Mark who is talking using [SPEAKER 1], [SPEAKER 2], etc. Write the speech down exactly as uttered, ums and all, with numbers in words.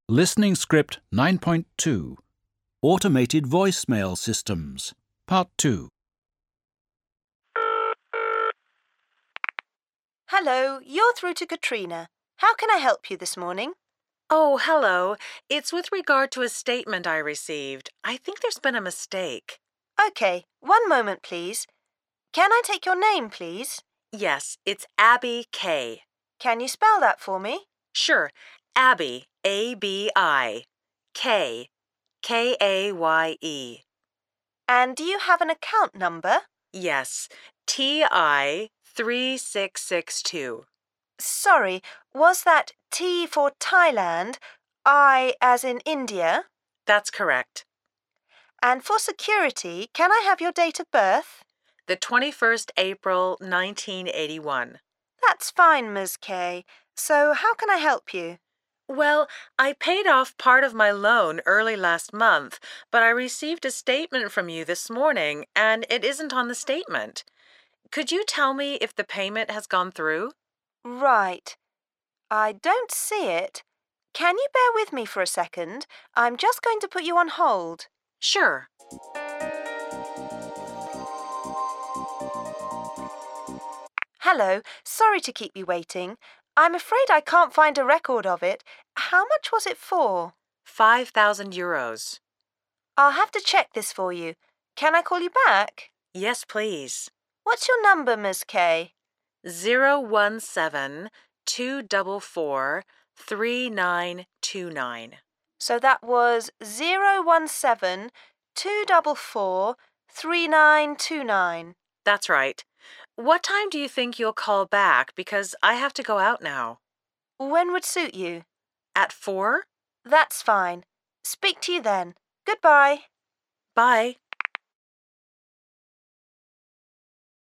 [SPEAKER 1] Listening Script nine point two Automated Voicemail Systems Part two.
[SPEAKER 2] Hello, you're through to Katrina. How can I help you this morning?
[SPEAKER 3] Oh, hello. It's with regard to a statement I received. I think there's been a mistake.
[SPEAKER 2] Okay, one moment, please. Can I take your name, please?
[SPEAKER 3] Yes, it's Abby Kay.
[SPEAKER 2] Can you spell that for me?
[SPEAKER 3] Sure, Abby, A B I, Kay, K A Y E.
[SPEAKER 2] And do you have an account number?
[SPEAKER 3] Yes, T I three six six two.
[SPEAKER 2] Sorry, was that T for Thailand, I as in India?
[SPEAKER 3] That's correct.
[SPEAKER 2] And for security, can I have your date of birth?
[SPEAKER 3] The twenty-first April nineteen eighty-one.
[SPEAKER 2] That's fine, Miz Kay. So how can I help you?
[SPEAKER 3] Well, I paid off part of my loan early last month, but I received a statement from you this morning, and it isn't on the statement. Could you tell me if the payment has gone through?
[SPEAKER 2] Right. I don't see it. Can you bear with me for a second? I'm just going to put you on hold.
[SPEAKER 3] Sure.
[SPEAKER 2] Hello, sorry to keep you waiting. I'm afraid I can't find a record of it. How much was it for?
[SPEAKER 3] Five thousand euros.
[SPEAKER 2] I'll have to check this for you. Can I call you back?
[SPEAKER 3] Yes, please.
[SPEAKER 2] What's your number, Miz Kay?
[SPEAKER 3] Zero one seven two double four three nine two nine.
[SPEAKER 2] So that was zero one seven two four four three nine two nine.
[SPEAKER 3] That's right. What time do you think you'll call back? Because I have to go out now.
[SPEAKER 2] When would suit you?
[SPEAKER 3] At four?
[SPEAKER 2] That's fine. Speak to you then. Goodbye.
[SPEAKER 3] Bye.